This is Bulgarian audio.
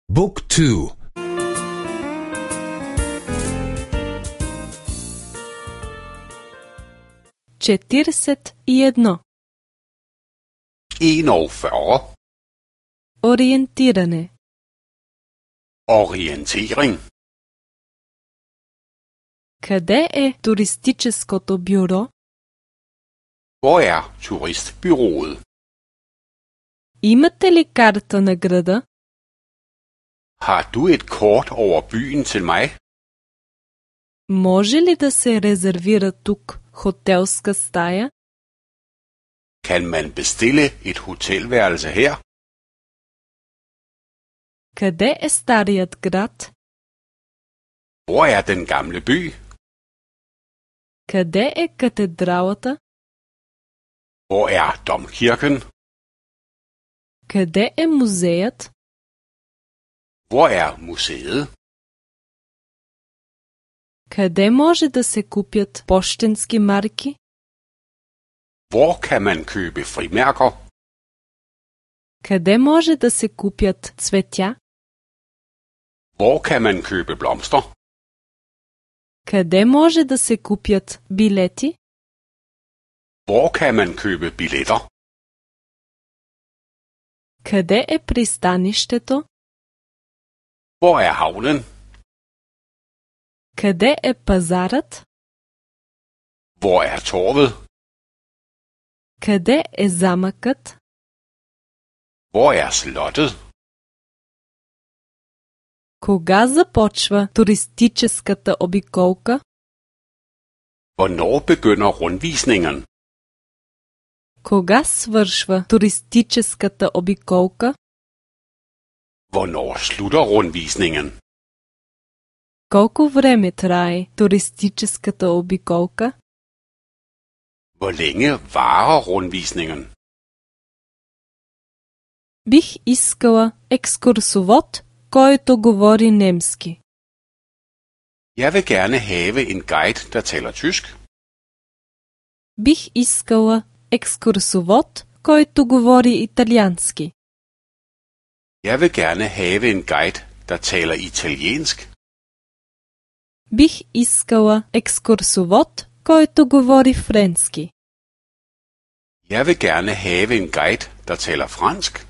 Book 2. 41. 41. Ориентиране. Orientering. Къде е туристическото бюро? Hvor er turistbyrået? Имате ли карта на града? Har du et kort over byen til mig? Може ли да се резервира тук хотелска стая? Kan man bestille et hotelværelse her? Къде е старият град? Hvor er den gamle by? Къде е катедралата? Hvor er domkirken? Къде е музеят? Hvor er museet? Къде може да се купят пощенски марки? Hvor kan man købe frimærker? Къде може да се купят цветя? Hvor kan man købe blomster? Къде може да се купят билети? Hvor kan man købe billetter? Къде е пристанището? Hvor er havnen? Къде е пазарът? Hvor er torvet? Къде е замъкът? Hvor er slottet? Кога започва туристическата обиколка? Hvornår begynder rundvisningen? Кога свършва туристическата обиколка? Hvornår slutter rundvisningen? Колко време трае туристическата обиколка? Hvor længe varer rundvisningen? Бих искала екскурсовод, който говори немски. Jeg vil gerne have en guide, der taler tysk. Бих искала екскурсовод, който говори италиански. Jeg vil gerne have en guide, der taler italiensk. Бих искала екскурсовод, който говори френски. Jeg vil gerne have en guide, der taler fransk.